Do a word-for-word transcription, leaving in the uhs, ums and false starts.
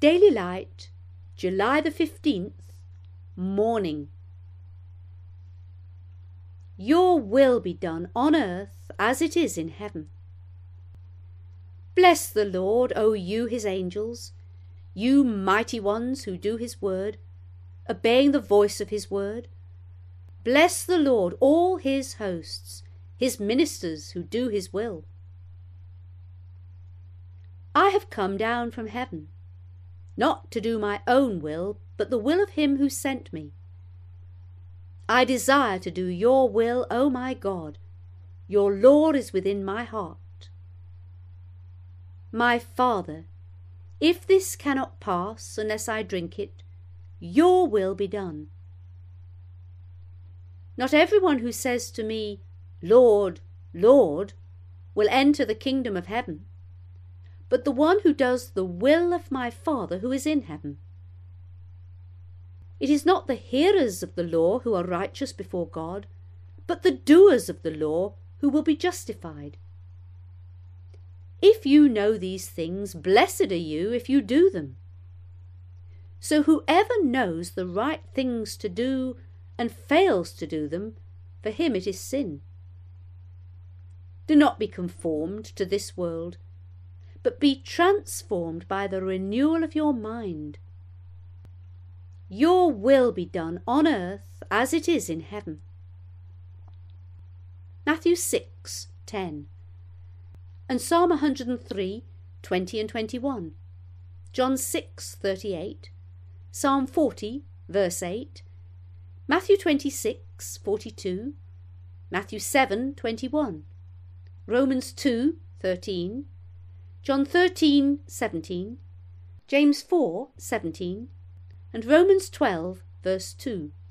Daily Light, July the fifteenth, morning. Your will be done on earth as it is in heaven. Bless the Lord, O you his angels, you mighty ones who do his word, obeying the voice of his word. Bless the Lord, all his hosts, his ministers who do his will. I have come down from heaven, not to do my own will, but the will of him who sent me. I desire to do your will, O my God. Your law is within my heart. My Father, if this cannot pass unless I drink it, your will be done. Not everyone who says to me, Lord, Lord, will enter the kingdom of heaven, but the one who does the will of my Father who is in heaven. It is not the hearers of the law who are righteous before God, but the doers of the law who will be justified. If you know these things, blessed are you if you do them. So whoever knows the right things to do and fails to do them, for him it is sin. Do not be conformed to this world, but be transformed by the renewal of your mind. Your will be done on earth as it is in heaven. Matthew six ten and Psalm one hundred and three twenty and twenty-one, John six thirty-eight, Psalm forty verse eight, Matthew twenty-six forty-two, Matthew seven twenty-one, Romans two thirteen, John thirteen seventeen, James four seventeen, and Romans twelve verse two.